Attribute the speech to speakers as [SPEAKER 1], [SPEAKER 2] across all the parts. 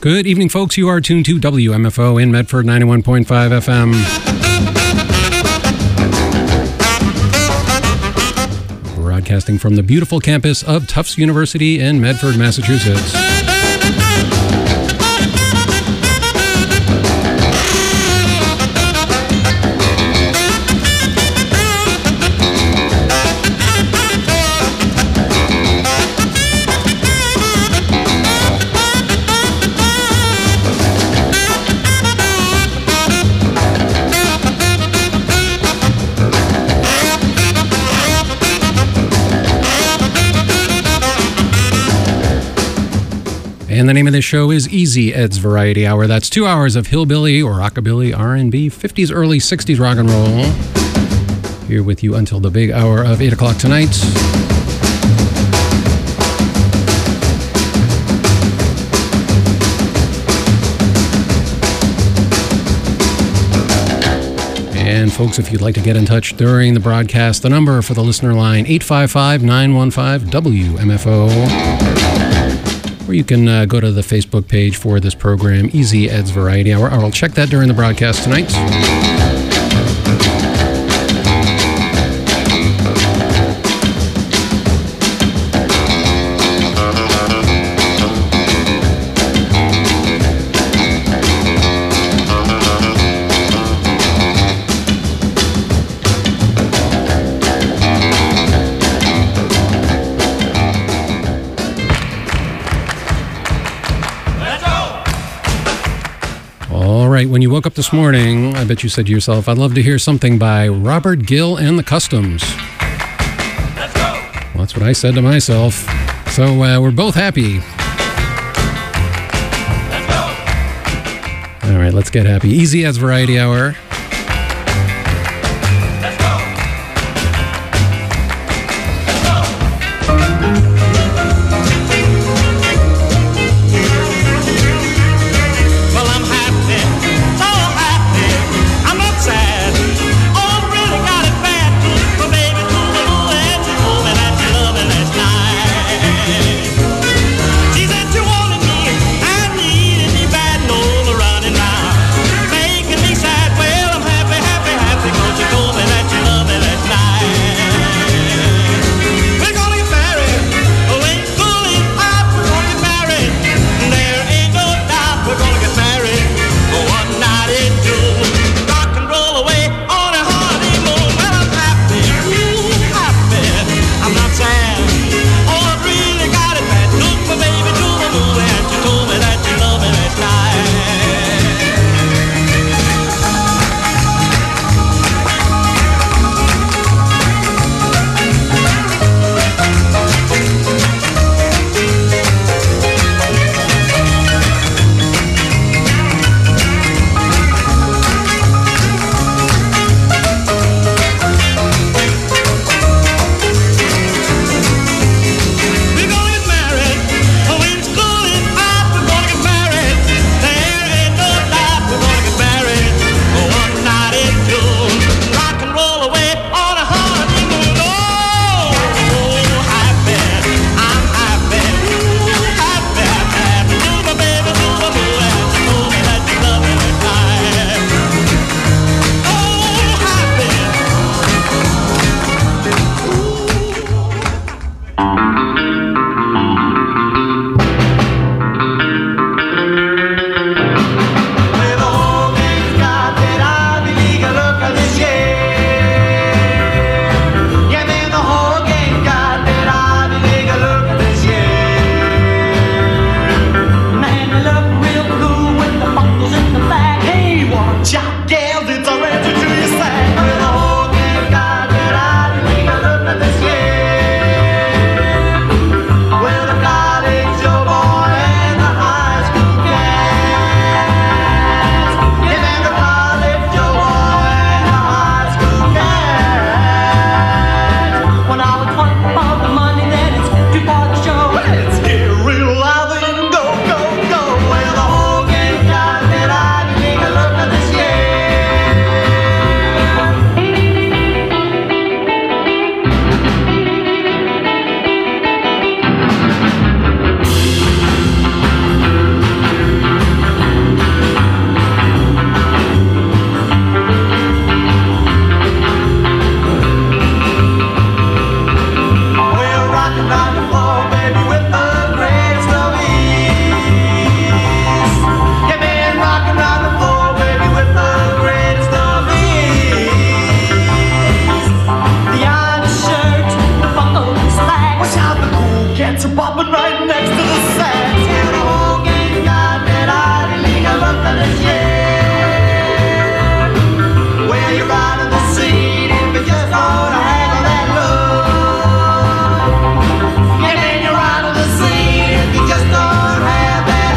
[SPEAKER 1] Good evening, folks. You are tuned to WMFO in Medford, 91.5 FM. Broadcasting from the beautiful campus of Tufts University in Medford, Massachusetts. And the name of this show is Easy Ed's Variety Hour. That's 2 hours of hillbilly or rockabilly, R&B, 50s, early 60s rock and roll. Here with you until the big hour of 8 o'clock tonight. And folks, if you'd like to get in touch during the broadcast, the number for the listener line, 855-915-WMFO. Or you can go to the Facebook page for this program, Easy Ed's Variety Hour. I'll check that during the broadcast tonight. When you woke up this morning, I bet you said to yourself, I'd love to hear something by Robert Gill and the Customs. Let's go. Well, that's what I said to myself. So we're both happy. Let's go. All right, let's get happy. Easy as Variety Hour.
[SPEAKER 2] Well, popping right next to the sax. And the whole gang got that I didn't look at this year. Well, you're right in the seat if you just want to handle that love. And then you're right in the seat if you just don't have that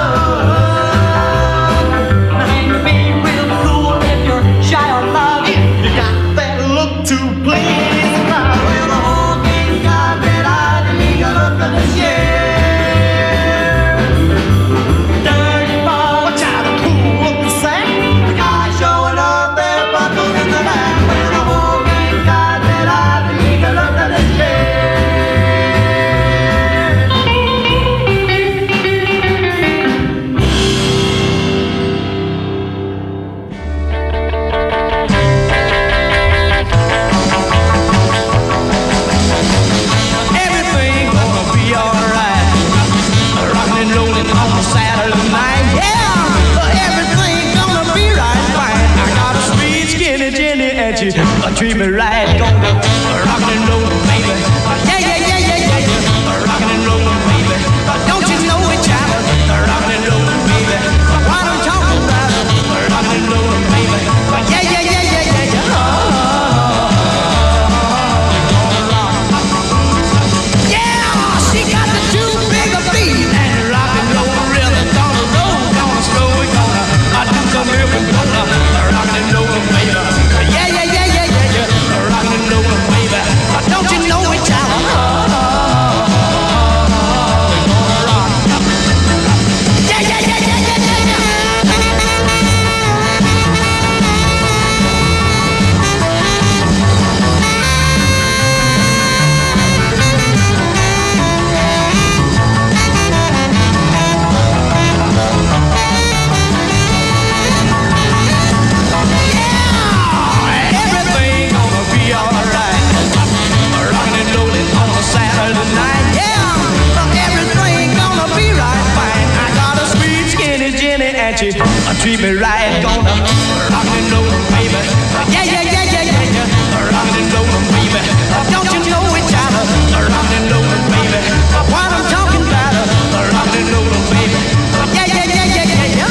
[SPEAKER 2] love. Now, ain't you be real cool if you're shy or love? If you got that look to please. Well, the whole gang got that I didn't look at this year. Dirty ball, watch out, a cool looking sack. The guy showing up there, buckled in the back. Well, the whole gang got that I didn't look at this year.
[SPEAKER 3] Everything gonna be alright. Rockin' and rollin' on a Saturday night. Yeah, everything gonna be right fine. I got a sweet skinny Jenny and she treat me right. Gonna rockin' and rollin', baby. Yeah, yeah, yeah, yeah, yeah, yeah. Rockin' and rollin', baby. Don't you know it, child? Rockin' and rollin', baby. What I'm talking about? Rockin' and rollin', baby. Yeah, yeah, yeah, yeah, yeah, yeah. Yeah, she got the two bigger feet and rock and roll rhythm. Gonna roll, gonna slow it, gonna do some moving, gonna rock and roll, baby. Yeah, yeah, yeah, yeah, yeah, yeah. Rock and roll, baby. Don't you know it, child? Yeah, yeah, yeah, yeah, yeah, yeah, yeah. Everything gonna be alright. Rockin' and rollin' on a Saturday night. Yeah, everything gonna be right fine. I got a sweet skinny Jenny and she treat me right. Gonna rock and roll, baby. Yeah, yeah, yeah, yeah, yeah, yeah. Rock and roll, baby. Don't you know it, child? Rock and roll, baby. What I'm talking about? Rock and roll, baby. Yeah, yeah, yeah, yeah, yeah, yeah.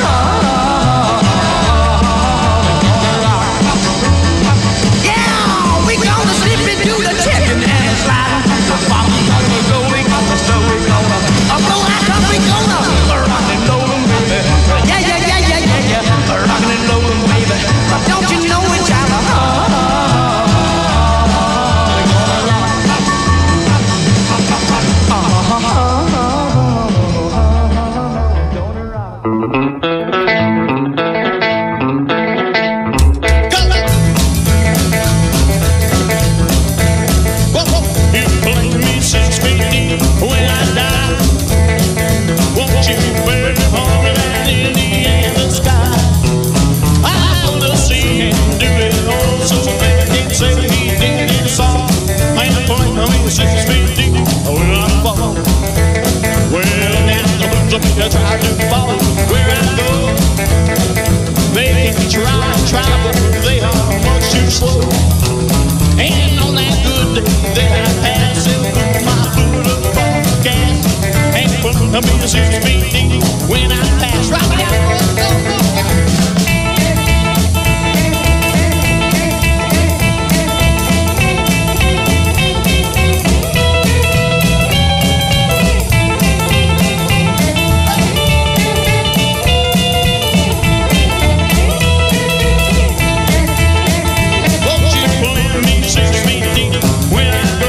[SPEAKER 3] Yeah, we gonna slip into the chicken and slide into the bottom. Gonna go, we gonna slow, we gonna blow like up, we gonna rock and roll, baby. Yeah, yeah, yeah, yeah, yeah, yeah. Rock and roll, baby. Don't you know it, child? We gonna rock.
[SPEAKER 4] You blame me 6 feet deep when I die. Won't you burn harder than any in the sky? I wanna see him do it all so they can say he did it all. And blame me 6 feet deep when I fall. Well, now the blues of me try to follow where I go. They can try, but they are much too slow. And on that good day that I pass, they'll put my foot up on the gas and put me 6 feet deep when I pass. Rock it out, go, go, go. Won't you blame me 6 feet deep when I go?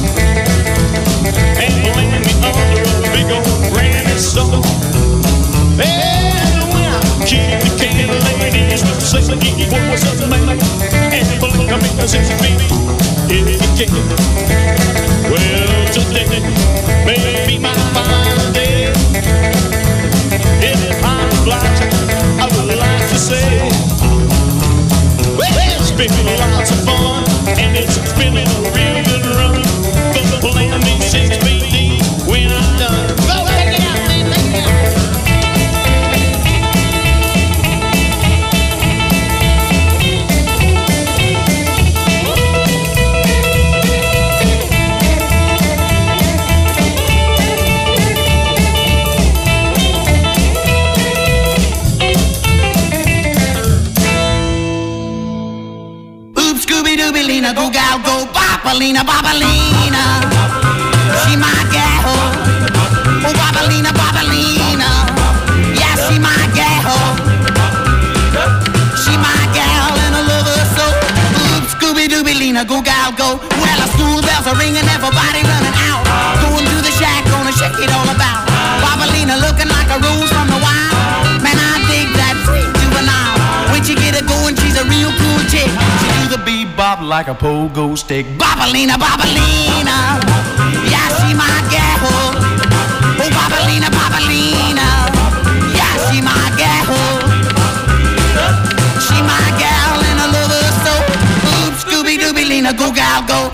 [SPEAKER 4] And blame me under a big old granite stone. And when I kick the can ladies with 6 feet was a man. And blame me 6 feet if you can. Well, today may be my final day. If I'm obliged, I would like to say, well, it's been lots of fun, and it's been a real good run. But blame me 6 feet deep when I'm done. Go take it out, man, take it out.
[SPEAKER 3] Lena, go gal, go, Bopalina, Bopalina. She my gal, oh Bopalina, Bopalina. Yeah, she my gal. She my gal and I love her so. Oops, Scooby-Dooby, Lena, go gal, go. Well, the school bells are ringing, everybody running out. Going to the shack, gonna shake it all about. Bopalina looking like a rose from the wild. Man, I dig that sweet juvenile. When she get it going, she's a real cool chick. She do the bebop like a pogo stick. Bopalina, Bopalina. Yeah, she my gal. Oh, Bopalina, Bopalina. Yeah, she my gal. She my gal and I love her so. Oops, Scooby-Dooby, Lena, go gal, go.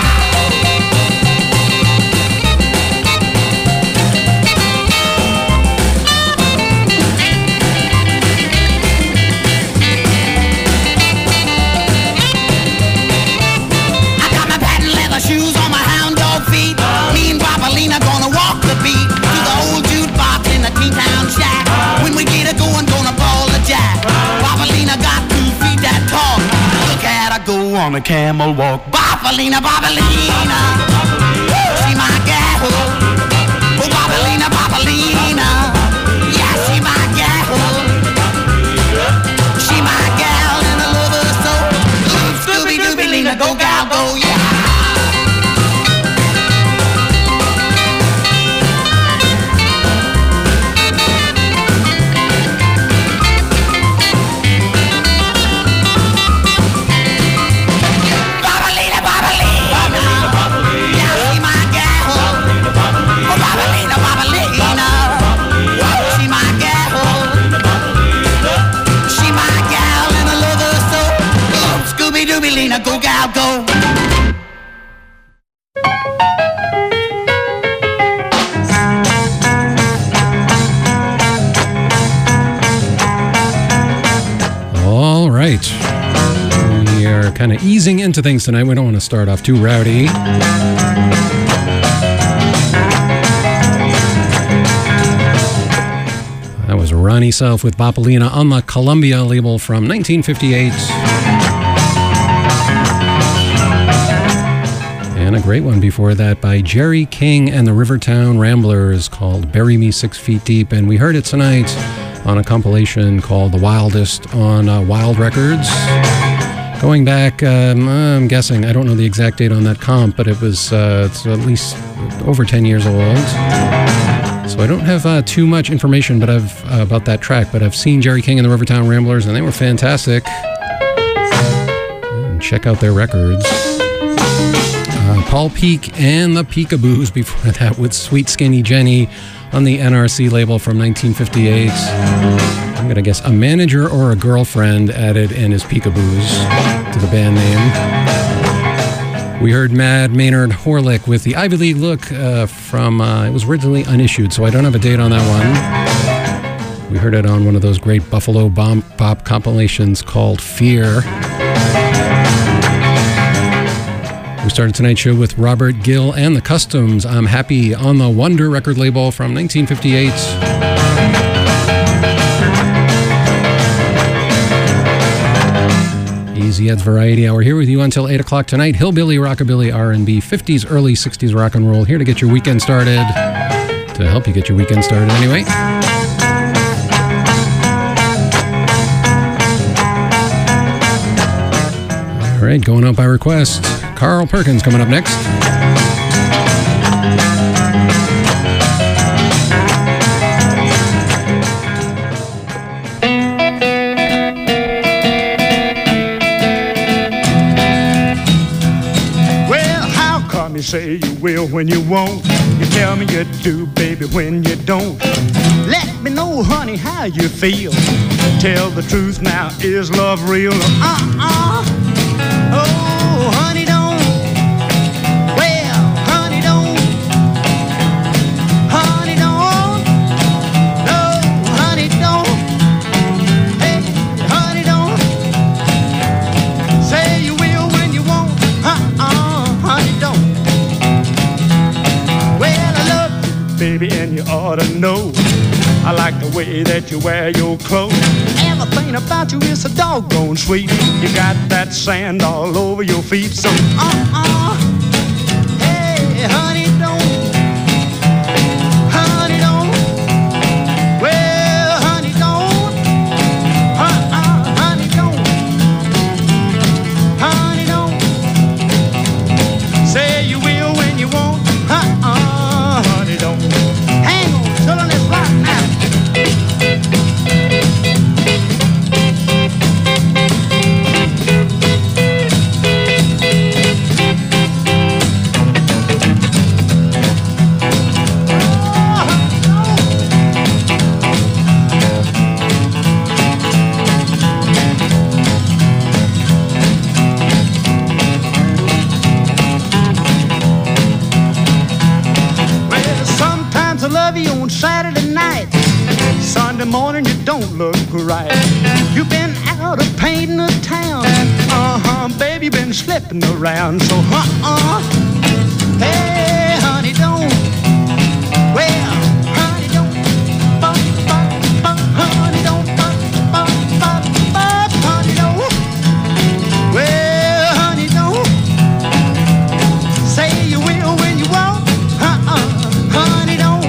[SPEAKER 3] Shoes on my hound dog feet. Me and Bopalina gonna walk the beat to the old jukebox in the T-Town shack. When we get it going, gonna ball the jack. Bopalina got 2 feet that tall. Look at her go on a camel walk. Bopalina, Bopalina. She my gal. Oh, Bopalina, Bopalina. Yeah, she my gal. She my gal and I love her so. Scooby-Dooby, Lena, go gal, go, yeah. Lena, go gal, go.
[SPEAKER 1] All right. We are kind of easing into things tonight. We don't want to start off too rowdy. That was Ronnie Self with Bopalina on the Columbia label from 1958. And a great one before that by Jerry King and the Rivertown Ramblers called Bury Me 6 Feet Deep. And we heard it tonight on a compilation called The Wildest on Wild Records. Going back, I'm guessing, I don't know the exact date on that comp, but it was it's at least over 10 years old. So I don't have too much information about that track, but I've seen Jerry King and the Rivertown Ramblers, and they were fantastic. And check out their records. Paul Peak and the Peekaboos before that with Sweet Skinny Jenny on the NRC label from 1958. I'm going to guess a manager or a girlfriend added in his Peekaboos to the band name. We heard Mad Maynard Horlick with the Ivy League Look from, it was originally unissued, so I don't have a date on that one. We heard it on one of those great Buffalo Bop compilations called Fear. We started tonight's show with Robert Gill and the Customs, I'm Happy, on the Wonder record label from 1958. Easy Ed's Variety Hour here with you until 8 o'clock tonight. Hillbilly, Rockabilly, R&B, 50s, early 60s rock and roll, here to get your weekend started. To help you get your weekend started anyway. All right, going out by request. Carl Perkins coming up next.
[SPEAKER 5] Well, how come you say you will when you won't? You tell me you do, baby, when you don't. Let me know, honey, how you feel. Tell the truth now, is love real? Oh, honey, don't. Baby, and you ought to know I like the way that you wear your clothes. Everything about you is so doggone sweet. You got that sand all over your feet. So, hey, honey, don't. Honey, don't. Well, honey, don't. Honey, don't. Honey, don't. Say you will when you won't. Honey, don't. Hang on, till this rock now. Saturday night, Sunday morning you don't look right. You've been out of painting the town. Baby, you've been slipping around. So, hey, honey, don't. Well, honey, don't. Honey, don't. Honey, don't. Well, honey, don't. Say you will when you won't. Honey, don't.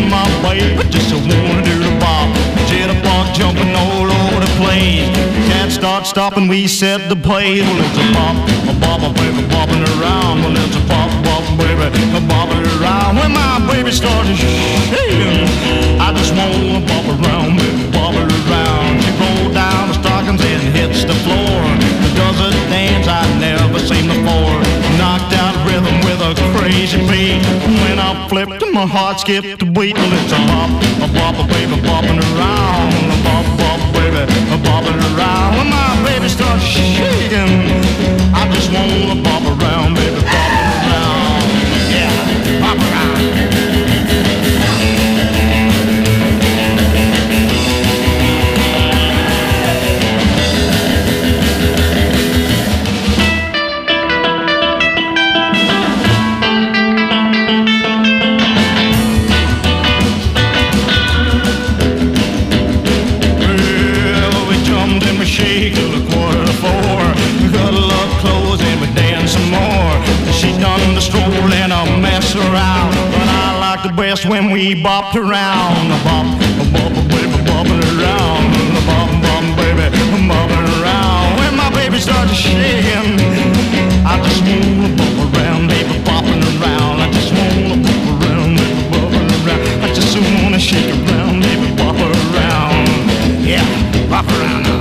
[SPEAKER 3] Jumping all over the place, cats start stopping, we set the pace. Well, it's a bop, baby, bopping around. Well, it's a bop, baby, bopping around. When my baby starts shaking, I just wanna bop around, baby, bop it around. She rolls down the stockings and hits the floor. Does a dance I've never seen before. Knocked out rhythm with a crazy beat. When I flipped, my heart skipped a beat. Well, it's a bop, baby, bopping around. A bop, baby, bopping around. When my baby starts shaking, I just wanna bop around, baby, bop around. Yeah, bop around. Shake till a quarter to four. Cuddle up close and we dance some more. She done the stroll and a mess around, but I like the best when we bopped around. A bop, baby, bopping around. A bop, baby, bopping around. When my baby starts shaking, I just wanna bop around, baby, bopping around. I just wanna bop around, baby, bopping around. I just wanna shake around, baby, bop around. Yeah, bop around now.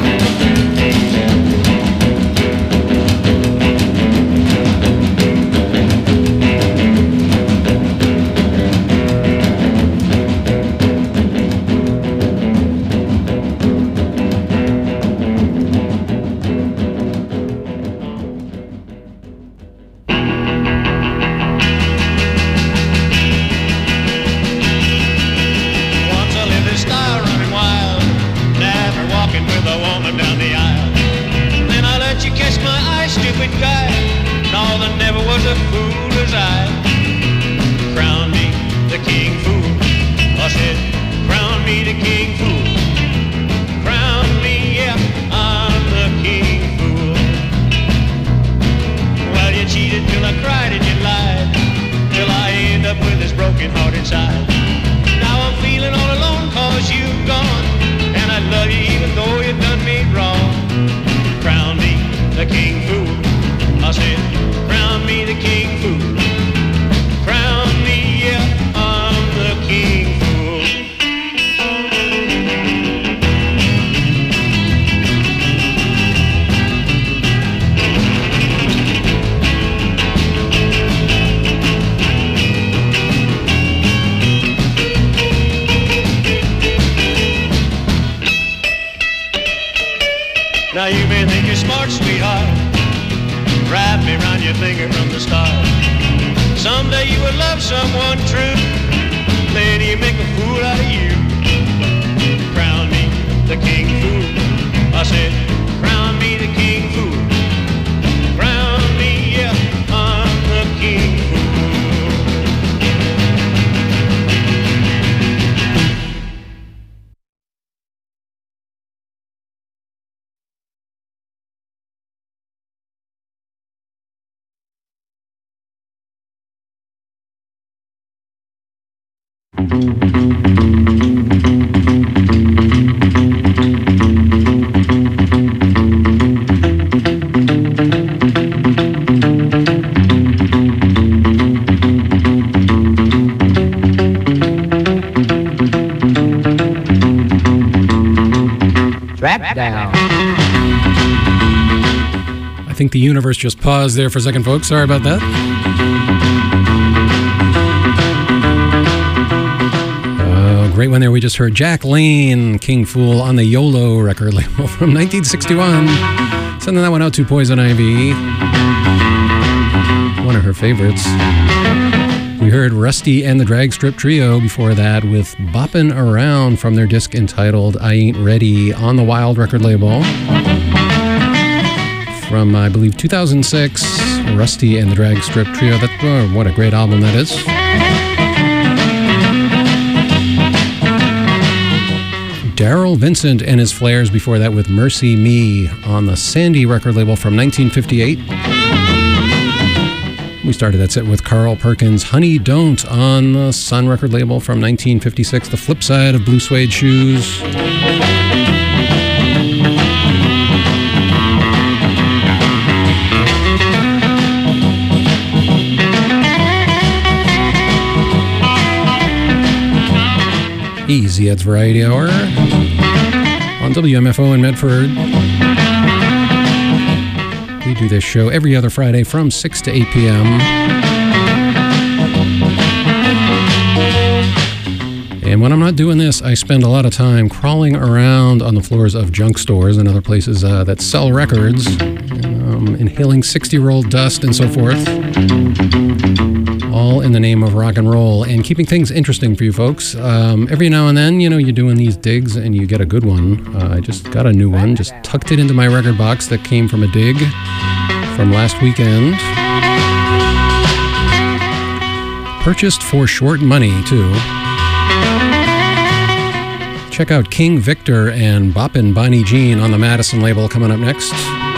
[SPEAKER 6] Now you may think you're smart, sweetheart. Wrap me around your finger from the start. Someday you will love someone true. Then you make a fool out of you. Crown me the king fool. I said, crown me the king fool. Crown me, yeah, I'm the king fool.
[SPEAKER 7] Trap down.
[SPEAKER 1] I think the universe just paused there for a second, folks. Sorry about that. Great one there. We just heard Jack Lane, King Fool, on the YOLO record label from 1961. Sending that one out to Poison Ivy. One of her favorites. We heard Rusty and the Drag Strip Trio before that with Boppin' Around from their disc entitled I Ain't Ready on the Wild record label. From, I believe, 2006, Rusty and the Drag Strip Trio. What a great album that is. Daryl Vincent and his Flares before that with Mercy Me on the Sandy record label from 1958. We started that set with Carl Perkins' Honey Don't on the Sun record label from 1956, the flip side of Blue Suede Shoes. the Ed's Variety Hour on WMFO in Medford. We do this show every other Friday from 6 to 8 p.m. And when I'm not doing this, I spend a lot of time crawling around on the floors of junk stores and other places that sell records, inhaling 60-year-old dust and so forth, all in the name of rock and roll and keeping things interesting for you folks. Every now and then, you're doing these digs and you get a good one. I just got a new one, just tucked it into my record box that came from a dig from last weekend. Purchased for short money, too. Check out King Victor and Boppin' Bonnie Jean on the Madison label coming up next.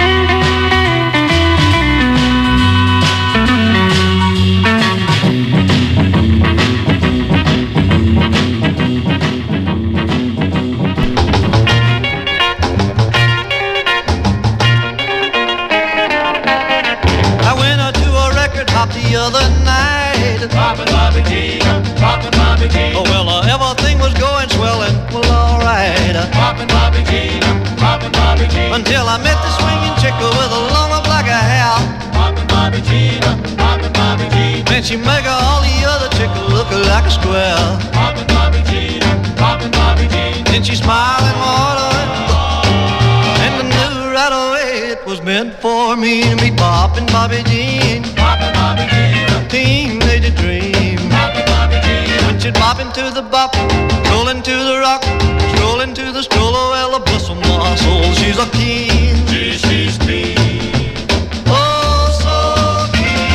[SPEAKER 3] I went out to a record hop the other night.
[SPEAKER 4] Poppin' Bobby G, poppin' Bobby G.
[SPEAKER 3] Oh, well, everything was going swell and well, alright.
[SPEAKER 4] Poppin' Bobby G, poppin' Bobby G.
[SPEAKER 3] Until I met the swinging chick with a long black hair.
[SPEAKER 4] Poppin' Bobby G, poppin' Bobby G.
[SPEAKER 3] And she make all the other chick look like a square.
[SPEAKER 4] Poppin' Bobby G, poppin' Bobby G.
[SPEAKER 3] And she smiled and watered, and I knew right away it was meant for me to meet Boppin' Bobby Jean.
[SPEAKER 4] Poppin' Bobby G,
[SPEAKER 3] Teenage dream.
[SPEAKER 4] poppin' Bobby G.
[SPEAKER 3] When she'd bop into the bop, roll into the rock, stroll into the stroll, oh well, bless my soul, she's a keen.
[SPEAKER 4] She's clean.
[SPEAKER 3] Oh, so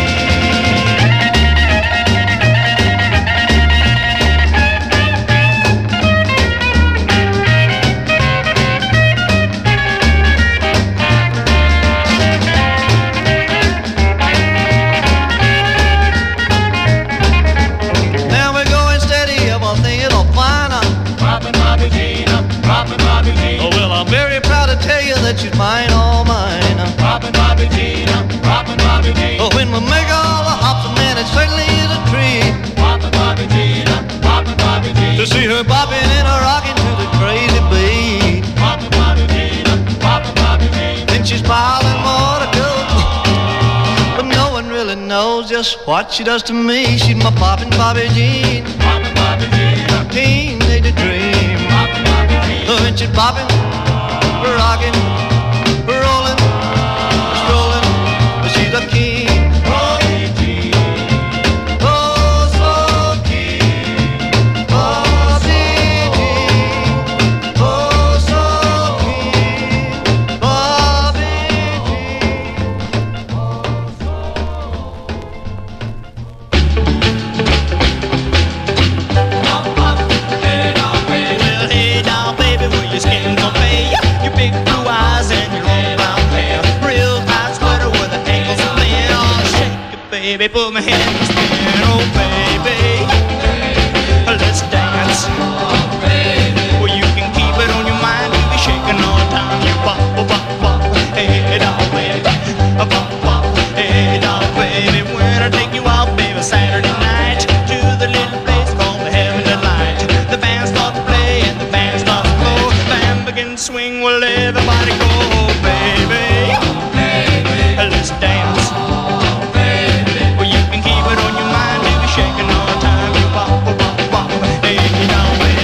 [SPEAKER 3] now we're going steady, everything it'll fine.
[SPEAKER 4] Poppin' Bobby G, poppin' Bobby G.
[SPEAKER 3] Oh well, I'm very proud to tell you that she's mine, all mine.
[SPEAKER 4] Poppin' Bobby G, poppin' Bobby G.
[SPEAKER 3] Oh, when we make all the hops, man, it certainly is a treat
[SPEAKER 4] Poppin' Bobby G, poppin' Bobby G.
[SPEAKER 3] to see her bopping and a rocking to the crazy beat.
[SPEAKER 4] Poppin' Bobby G, poppin' Bobby G.
[SPEAKER 3] Then she's smiling more to go, but no one really knows just what she does to me. She's my poppin' Bobby Jean,
[SPEAKER 4] Poppin' Bobby G,
[SPEAKER 3] teenage dream.
[SPEAKER 4] poppin' Bobby G.
[SPEAKER 3] Oh, and she's bopping, rocking, rolling, strolling, but she's a king.
[SPEAKER 4] Bobby G.
[SPEAKER 3] Oh, so keen, Bobby Jean. Oh, so keen, Bobby
[SPEAKER 7] Well, hey now, baby, will your skin gonna pay ya? Your big blue eyes and your long brown hair, real tight sweater with the ankles thin. Oh, shake it, baby, put my hand in the spin. Oh, baby, let's dance. Well, you can keep it on your mind, you be shaking all the time. You bop, bop, bop, hey now, baby, bop, bop, hey now, baby. When I take you out, baby, Saturday night to the little place called the Heaven Delight. The band starts to play and the band starts to blow. The band begins to swing, well, everybody go, baby. Let's dance. Well, you can keep it on your mind, you be shaking all the time. You bop, bop, bop, hey now, baby.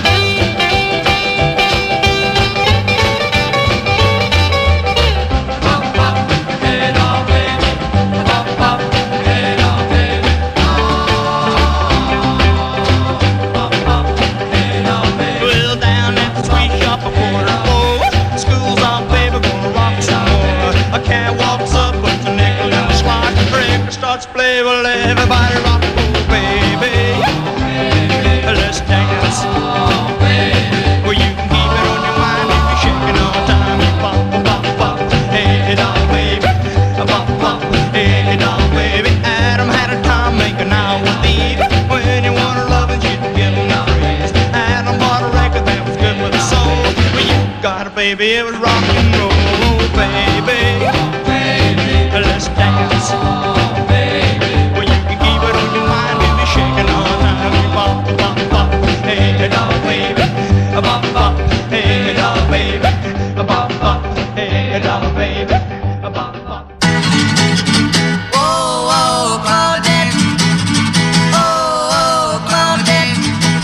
[SPEAKER 7] Well, down at the sweet shop a quarter to four, school's on, baby, gonna rock some more. A cat walks up with a nickel in the slot, the record starts to play, well, everybody rock, oh, baby. Let's dance. Well, you can keep it on your mind, you be shaking all the time. You bop, bop, bop, hey, down, baby. Bop, bop, hey, down, baby. Adam had a time making out with Eve. When you want her loving, you can give him the praise. Adam bought a record that was good with the soul. Well, you got it, baby, it was rock and roll, baby. Let's dance. Well, you can keep it on your mind, you be shaking all the time. You bop, bop, bop, hey, down, baby. bop, bop, hey, dollar baby, bop, bop, hey, dollar baby, bop, bop.
[SPEAKER 8] Oh, oh, Claudette. Oh, oh, Claudette.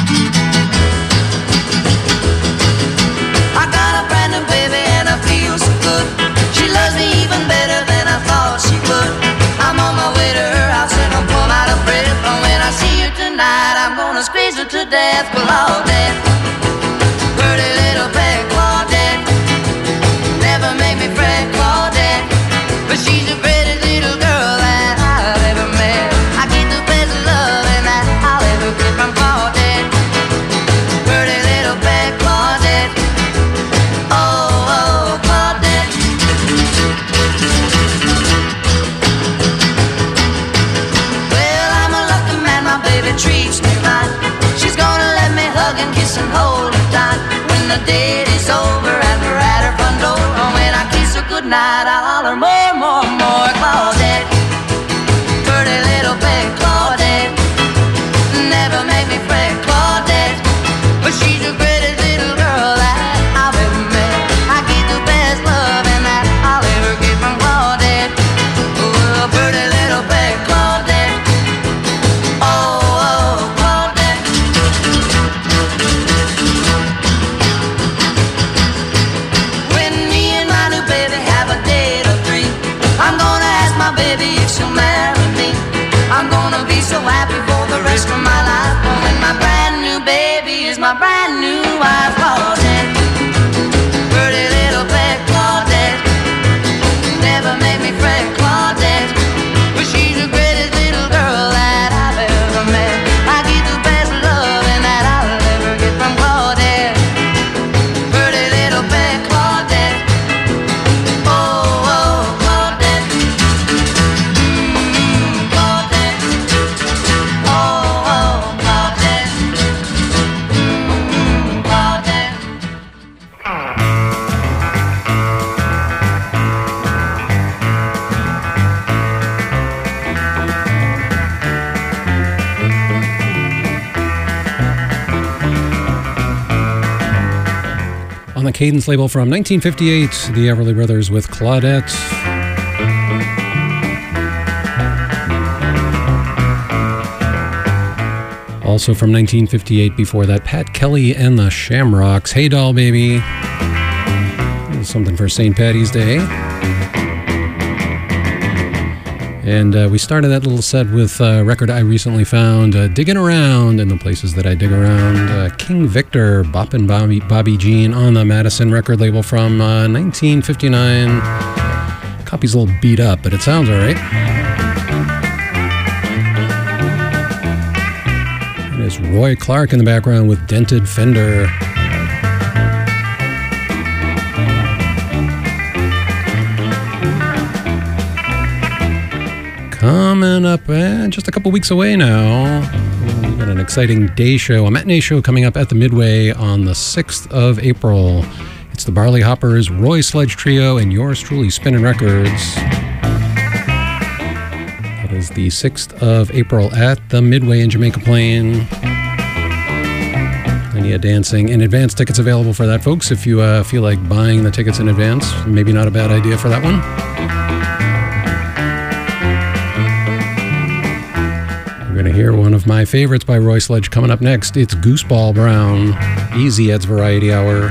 [SPEAKER 8] I got a brand new baby and I feel so good. She loves me even better than I thought she would. I'm on my way to her house and I'm plumb out of breath. And when I see her tonight, I'm gonna squeeze her to death. Claudette, pretty little pet Claudette, never make me fret Claudette, but she's the prettiest little girl that I've ever met. I get the best loving that I'll ever get from Claudette, pretty little pet Claudette. Oh, oh, Claudette. Well, I'm a lucky man, my baby treats me right. She's gonna let me hug and kiss and hold her tight. When the date is over and we're at her front door, and when I kiss her goodnight, I'll holler more, more, more. Claudette, pretty little pet Claudette, never make me fret Claudette, but she's the greatest little girl that I've ever met. I get the best loving that I'll ever get from Claudette. Oh, pretty little pet Claudette. Oh, oh, Claudette. When me and my new baby have a date of 3, I'm gonna ask my baby if she'll marry me. I'm gonna be so happy for the rest of my life. When my brand new baby is my brand new wife. Claudette, pretty little pet Claudette, never make me fret Claudette, but she's the greatest little girl that I've ever met. I get the best loving that I'll ever get from Claudette, pretty little pet Claudette. Oh, oh, Claudette. Claudette. Oh, oh, Claudette. Claudette.
[SPEAKER 1] On the Cadence label from 1958, the Everly Brothers with Claudette. Also from 1958, before that, Pat Kelly and the Shamrocks. Hey Doll Baby. Something for St. Paddy's Day. And we started that little set with a record I recently found, Digging Around in the Places That I Dig Around. King Victor, Boppin' Bobby Jean on the Madison record label from 1959. Copy's a little beat up, but it sounds all right. And there's Roy Clark in the background with Dented Fender. Coming up, just a couple weeks away now. We've got an exciting day show, a matinee show coming up at the Midway on the 6th of April. It's the Barley Hoppers, Roy Sledge Trio, and yours truly, Spinnin' Records. That is the 6th of April at the Midway in Jamaica Plain. Plenty of dancing and advance tickets available for that, folks. If you feel like buying the tickets in advance, maybe not a bad idea for that one. We're going to hear one of my favorites by Roy Sledge coming up next. It's Gooseball Brown, Easy Ed's Variety Hour.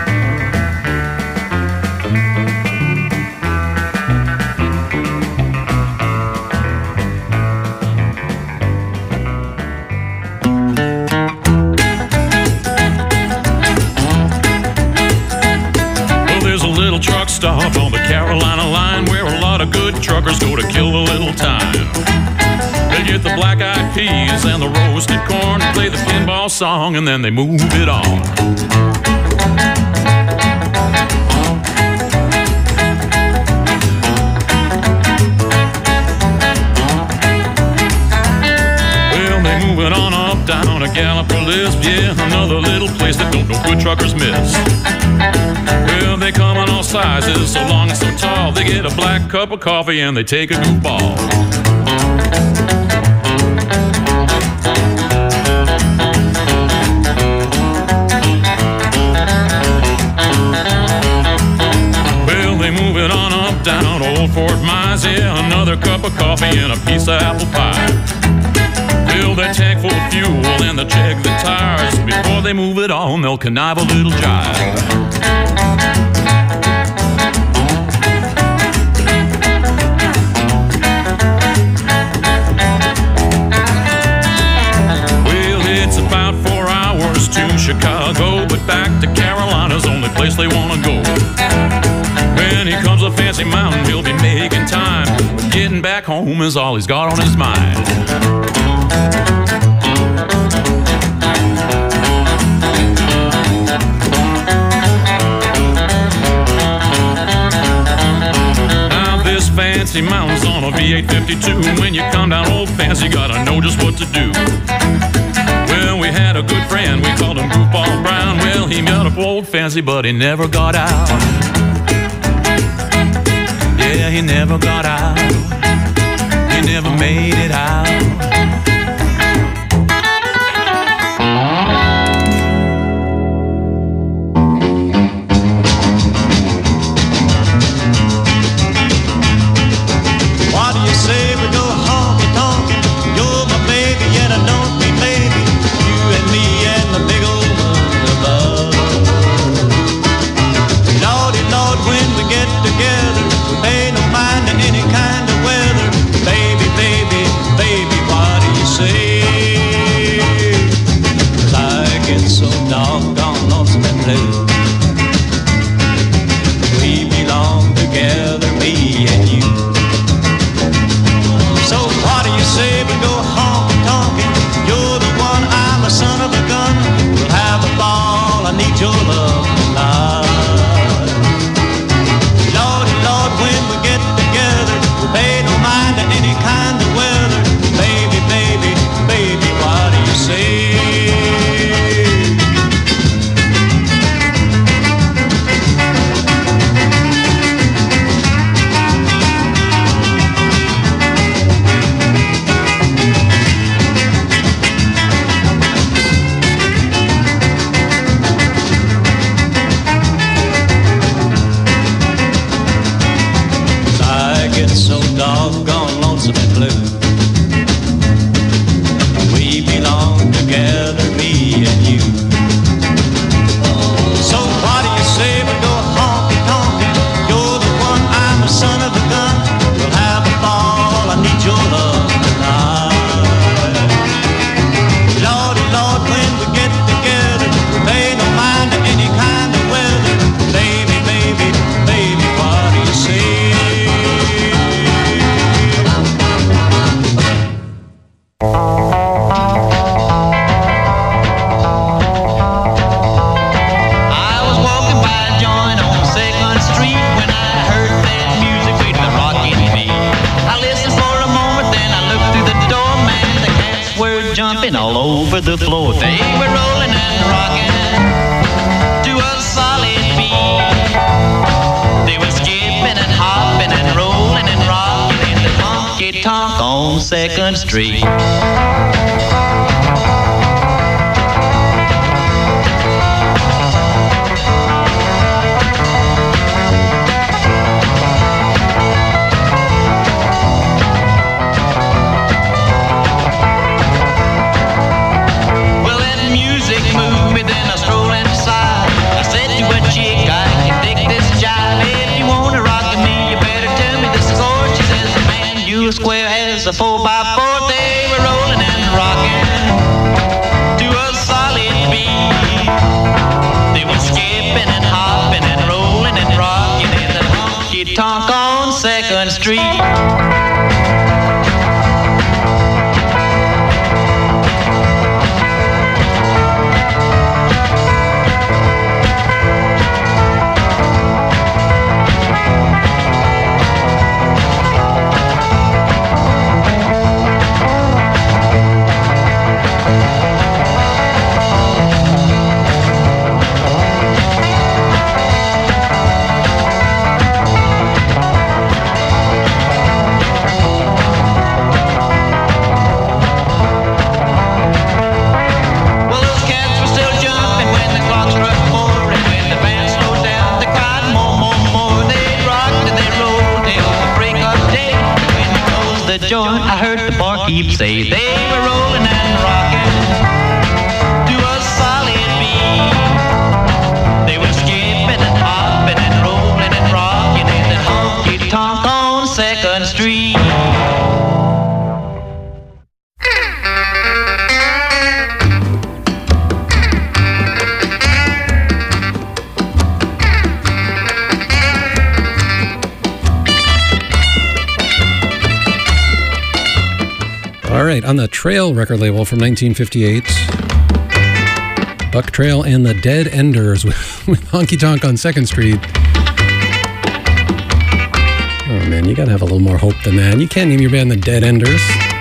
[SPEAKER 9] Well, there's a little truck stop on the Carolina line where a lot of good truckers go to kill a little time. They get the black-eyed peas and the roasted corn, play the pinball song, and then they move it on. Well, they moving on up down to Gallup or Lisp, yeah, another little place that don't know good truckers miss. Well, they come in all sizes, so long and so tall, they get a black cup of coffee and they take a goofball. fries, yeah, another cup of coffee and a piece of apple pie. Fill that tank full of fuel and they'll check the tires. Before they move it on, they'll connive a little jive. To Chicago, but back to Carolina's only place they want to go. When he comes up Fancy Mountain, he'll be making time. But getting back home is all he's got on his mind. Now this Fancy Mountain's on a V8 52. When you come down Old Fancy, gotta know just what to do. Well, we had a good friend, we called him Goofball Brown. Well, he met up Old Fancy, but he never got out. Yeah, he never got out. He never made it out.
[SPEAKER 3] What do you say we go honky-tonkin'? You're my baby, yet I don't mean baby. You and me and the big old moon above. Lordy, Lord, when we get together, we pay no mind to any kind of weather. Baby, baby, baby, what do you say? 'Cause I get so doggone lonesome and blue. We belong together, me and you. So what do you say we go honky-tonkin'? You're the one, I'm a son of a gun. We'll have a ball, I need your love tonight. Lordy, Lord, when we get together, we pay no mind to any kind of weather. Baby, baby, baby, what do you say? So doggone lonesome and blue. We belong together, me and you. So what do you say we go honky-tonkin'? You're the one, I'm a son of a gun. We'll have a ball, I need your love tonight. Lordy, Lord, when we get together, we pay no mind to any kind of weather. Baby, baby, baby, what do you say?
[SPEAKER 7] I was walking by a joint on 2nd Street when I heard that music with the rockin' beat. I listened for a moment, then I looked through the door, man, the cats were jumping all over the floor. They were rolling and rocking to a solid beat. They were skipping and hopping and rolling and rocking in the honky-tonk on 2nd Street. Well, that music moved me, then I strolled inside. I said to a chick, I can dig this jive. If you wanna rock with me, you better tell me the score. She says, man, you square has a 4x4. They were rolling and rocking to a solid beat. They were skipping and hopping and rolling and rocking in the honky-tonk on 2nd Street. sheep say they were rolling and rocking to a solid beat. They were skipping and hopping and rolling and rocking in that honky-tonk on 2nd Street.
[SPEAKER 1] All right, on the Trail record label from 1958, Buck Trail and the Dead Enders with Honky Tonk on 2nd Street. Oh man, you gotta have a little more hope than that. You can't name your band the Dead Enders.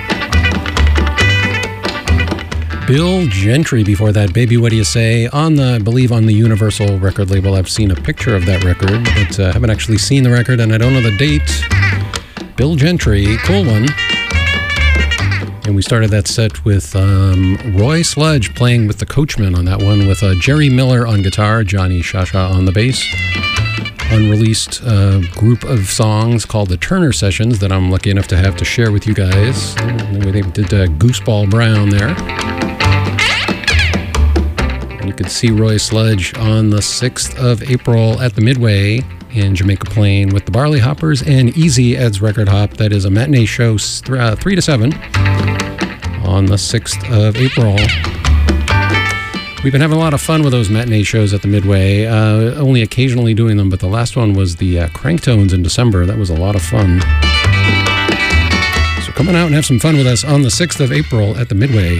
[SPEAKER 1] Bill Gentry before that, Baby What Do You Say, on the, I believe on the Universal record label. I've seen a picture of that record, but haven't actually seen the record and I don't know the date. Bill Gentry, cool one. And we started that set with Roy Sludge playing with the Coachmen on that one, with Jerry Miller on guitar, Johnny Shasha on the bass. Unreleased group of songs called the Turner Sessions that I'm lucky enough to have to share with you guys. They did Gooseball Brown there. And you could see Roy Sludge on the 6th of April at the Midway in Jamaica Plain with the Barley Hoppers and Easy Ed's Record Hop. That is a matinee show 3 to 7 on the 6th of April. We've been having a lot of fun with those matinee shows at the Midway, only occasionally doing them, but the last one was the Cranktones in December. That was a lot of fun. So come on out and have some fun with us on the 6th of April at the Midway.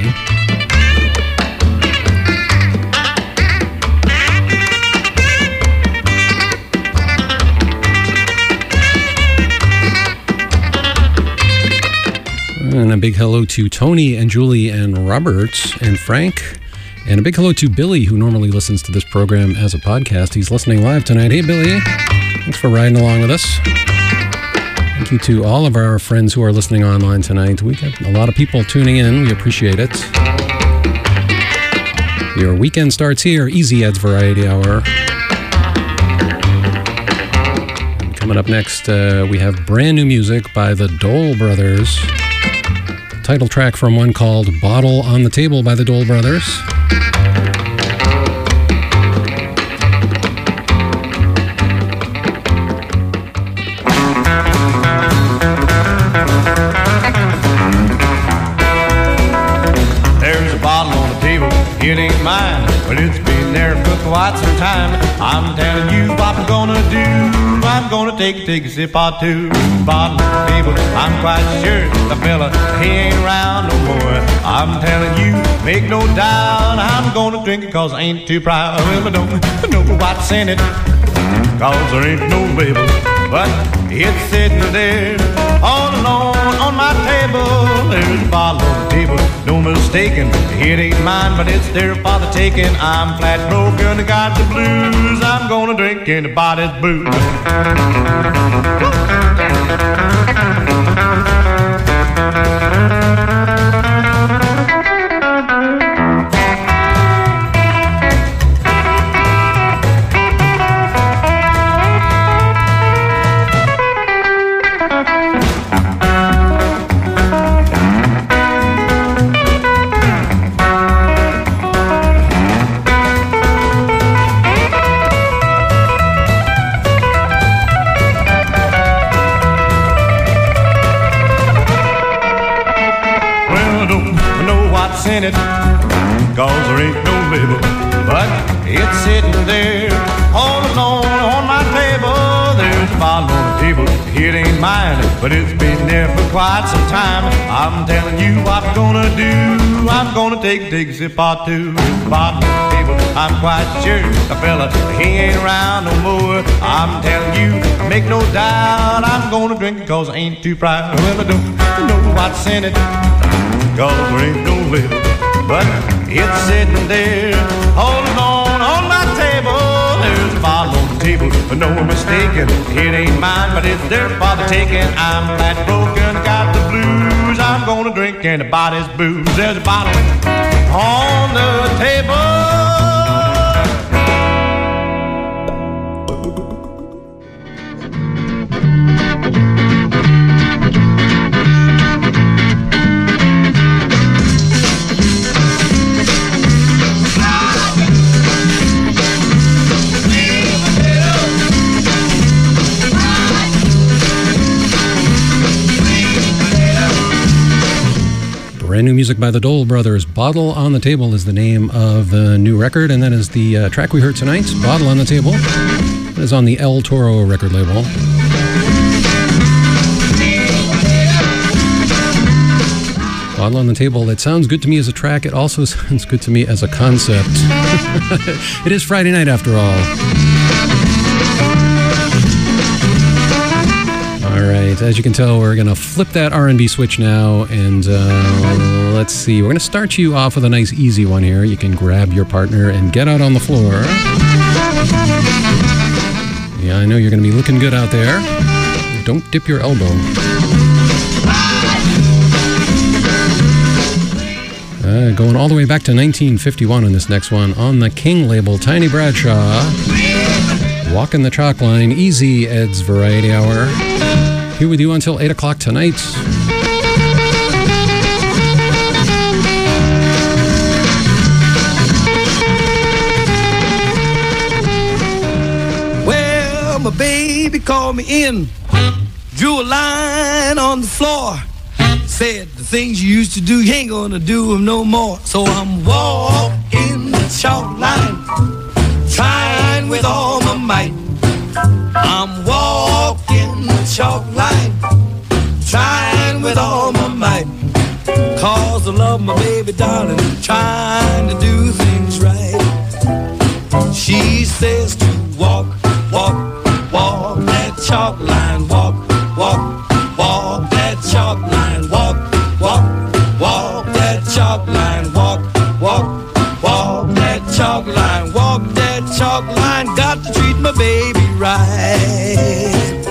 [SPEAKER 1] And a big hello to Tony and Julie and Robert and Frank. And a big hello to Billy, who normally listens to this program as a podcast. He's listening live tonight. Hey, Billy. Thanks for riding along with us. Thank you to all of our friends who are listening online tonight. We got a lot of people tuning in. We appreciate it. Your weekend starts here. Easy Ed's Variety Hour. And coming up next, we have brand new music by the Dole Brothers. Title track from one called Bottle on the Table by the Dole Brothers.
[SPEAKER 3] There's a bottle on the table, it ain't mine, but it's been there for quite some time. I'm telling you what I'm gonna do. I'm gonna take a sip or two. Bottle on the table, I'm quite sure the fella, he ain't around no more. I'm telling you, make no doubt, I'm gonna drink it cause I ain't too proud. Well, I don't know what's in it, cause there ain't no label, but it's sitting there all alone on my table. There's a bottle on the table, no mistaking, it ain't mine, but it's there for the taking. I'm flat broke and I got the blues, I'm gonna drink anybody's booze. In it, cause there ain't no label, but it's sitting there all alone on my table. There's a bottle on the table, it ain't mine, but it's been there for quite some time. I'm telling you what I'm gonna do, I'm gonna take a sip or two. Bottle on the table, I'm quite sure the fella, he ain't around no more. I'm telling you, make no doubt, I'm gonna drink it cause I ain't too proud. Well, I don't know what's in it, cause there ain't no label, but it's sitting there all alone on my table. There's a bottle on the table, but no mistaking, it ain't mine, but it's there for the taking. I'm flat broken, got the blues, I'm gonna drink anybody's booze. There's a bottle on the table.
[SPEAKER 1] Brand new music by the Dole Brothers. Bottle on the Table is the name of the new record, and that is the track we heard tonight, Bottle on the Table. It is on the El Toro record label. Bottle on the Table, that sounds good to me as a track. It also sounds good to me as a concept. It is Friday night after all. All right, as you can tell, we're going to flip that R&B switch now, and let's see. We're going to start you off with a nice easy one here. You can grab your partner and get out on the floor. Yeah, I know you're going to be looking good out there. Don't dip your elbow. Going all the way back to 1951 on this next one. On the King label, Tiny Bradshaw. Walking the Chalk Line, Easy Ed's Variety Hour. Here with you until 8 o'clock tonight.
[SPEAKER 3] Well, my baby called me in, drew a line on the floor, said the things you used to do, you ain't gonna do them no more. So I'm walking the chalk line, trying with all my might. I'm walking the chalk line, trying with all my might. Cause I love my baby darling, trying to do things right. She says to walk, walk, walk that chalk line, walk, walk, walk that chalk line, walk, walk, walk that chalk line, walk, walk, walk that chalk line, walk that chalk line. Got to treat my baby right.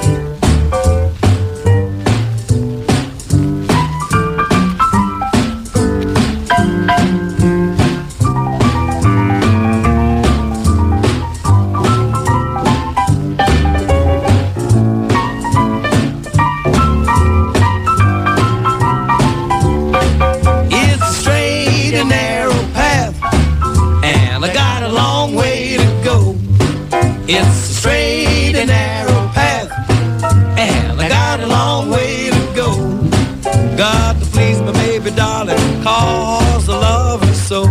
[SPEAKER 3] It's a straight and narrow path, and I got a long way to go. Got to please my baby darling, cause I love her so.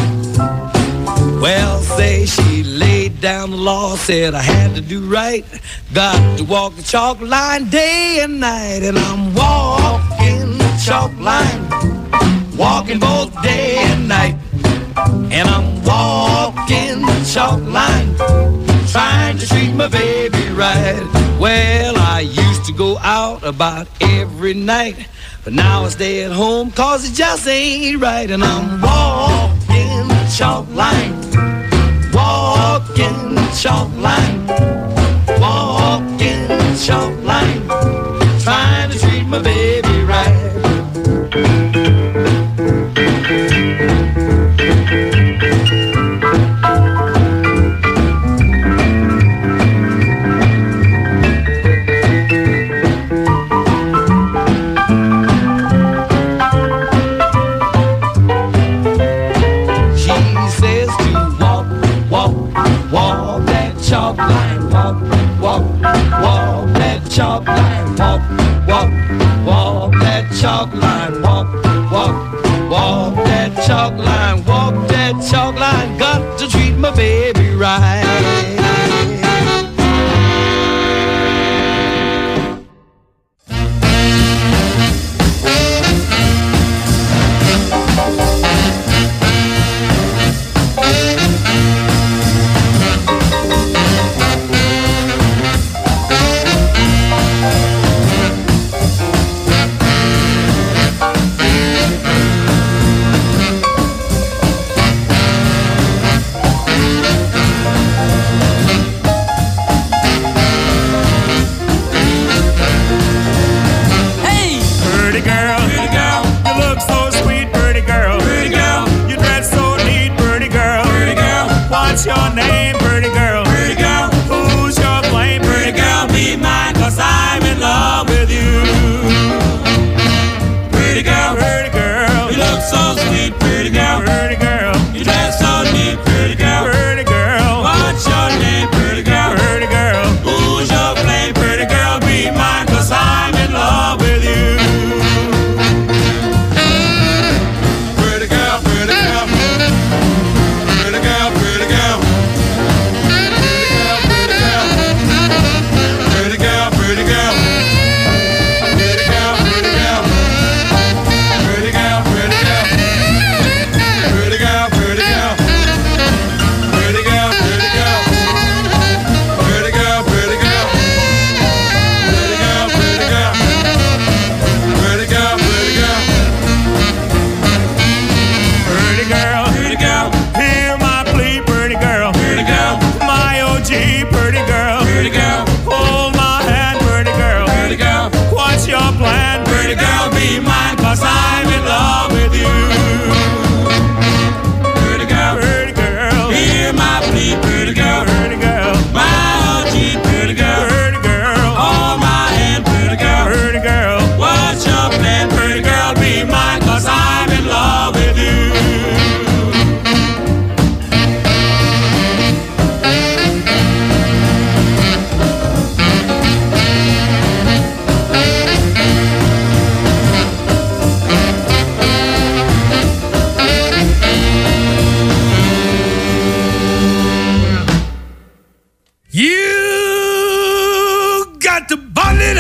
[SPEAKER 3] Well, say she laid down the law, said I had to do right. Got to walk the chalk line day and night, and I'm walking the chalk line, walking both day and night. And I'm walking the chalk line, trying to treat my baby right. Well, I used to go out about every night, but now I stay at home cause it just ain't right. And I'm walking the chalk line, walking the chalk line, walking the chalk line, trying to treat my baby right. Chalk line, walk, walk, walk that chalk line, walk, walk, walk that chalk line, walk, walk, walk that chalk line, walk that chalk line. Got to treat my baby right.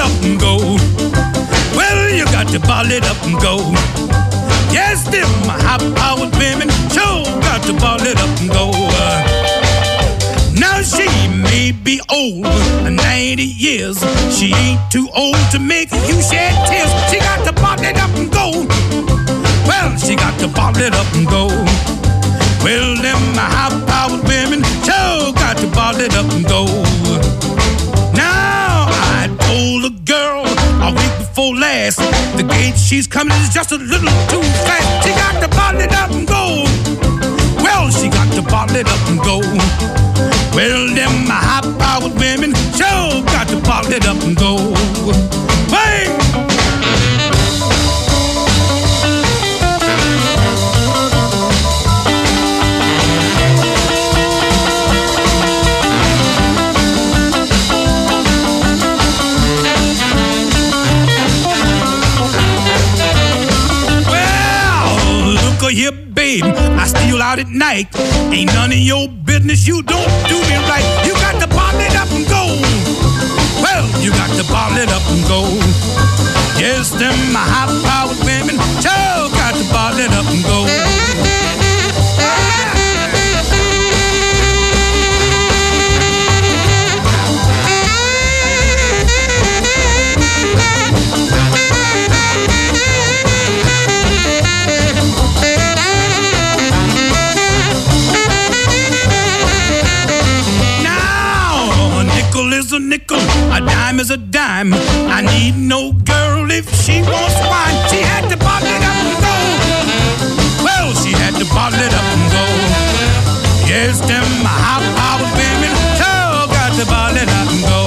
[SPEAKER 10] up and go. Well, you got to bottle it up and go. Yes, them high-powered women sure got to bottle it up and go. Now she may be old, 90 years. She ain't too old to make you shed tears. She got to bottle it up and go. Well, she got to bottle it up and go. Well, them high-powered women sure got to bottle it up and go. Now, I told a girl a week before last, the gate she's coming is just a little too fast. She got to bottle it up and go. Well, she got to bottle it up and go. Well, them high-powered women sure got to bottle it up and go. Hey! Here, babe, I steal out at night. Ain't none of your business, you don't do me right. You got to bottle it up and go. Well, you got to bottle it up and go. Yes, them high-powered women sure got to bottle it up and go. A nickel, a dime is a dime. I need no girl if she wants wine. She had to bottle it up and go. Well, she had to bottle it up and go. Yes, them high-powered women sure got to bottle it up and go.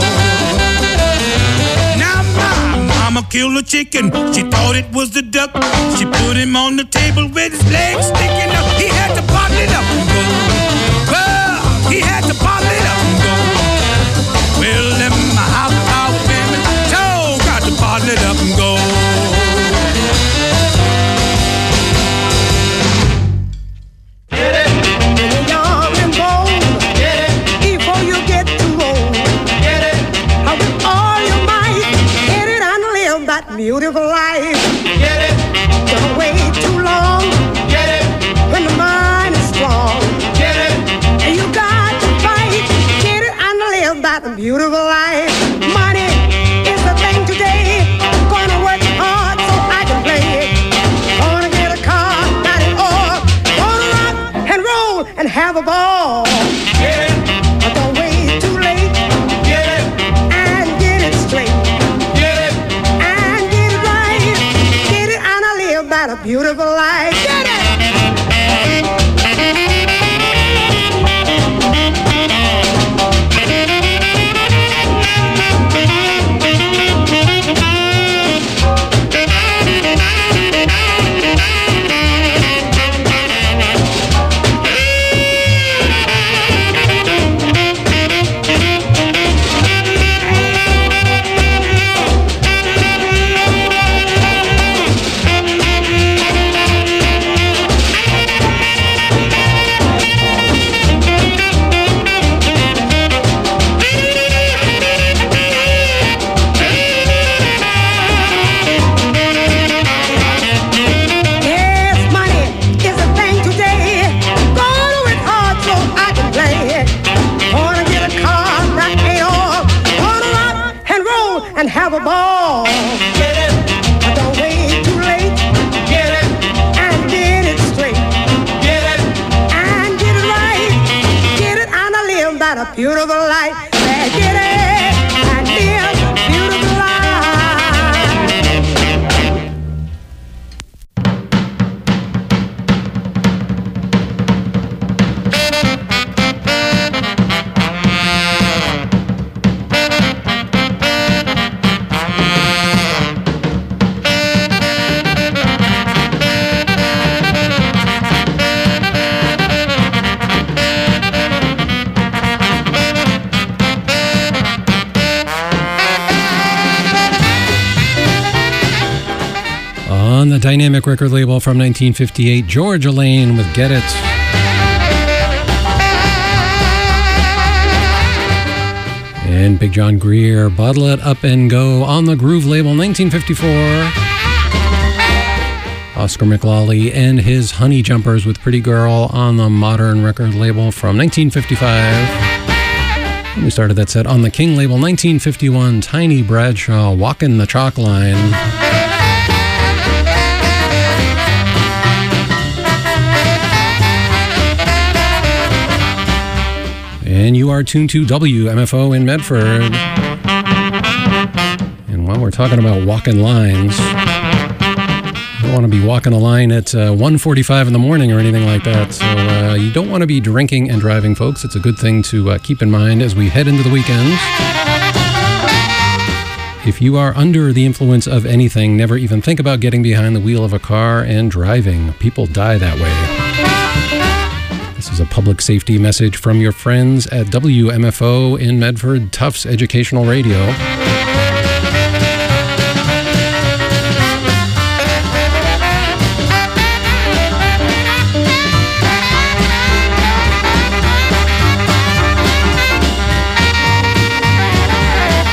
[SPEAKER 10] Now my mama killed a chicken. She thought it was the duck. She put him on the table with his legs sticking up. He had to bottle it up and go. Well, he had to bottle it up and go. Well, them high-powered women sure got to bottle it up and go.
[SPEAKER 11] Get it when you're young and bold. Get it before you get too old. Get it with all your might. Get it and live that beautiful life. Get it, don't wait too long. Get it when the mind is strong. Get it, and you got to fight. Get it and live that beautiful life. Money is the thing today. Gonna work hard so I can play it. Gonna get a car, got it all. Gonna rock and roll and have a ball. Get it, but don't wait too late. Get it, and get it straight. Get it, and get it right. Get it and I live that a beautiful life. Get it. Have a ball. Get it, but don't wait too late. Get it, and get it straight. Get it, and get it right. Get it, and I live that a beautiful life. Say, get it, and live a beautiful life.
[SPEAKER 1] On the Dynamic record label from 1958, Georgia Lane with Get It. And Big John Greer, Bottle It Up and Go on the Groove label, 1954. Oscar McLawley and his Honey Jumpers with Pretty Girl on the Modern record label from 1955. And we started that set on the King label, 1951, Tiny Bradshaw, Walkin' the Chalk Line. And you are tuned to WMFO in Medford. And while we're talking about walking lines, you don't want to be walking a line at 1:45 in the morning or anything like that. So you don't want to be drinking and driving, folks. It's a good thing to keep in mind as we head into the weekends. If you are under the influence of anything, never even think about getting behind the wheel of a car and driving. People die that way. This is a public safety message from your friends at WMFO in Medford, Tufts Educational Radio.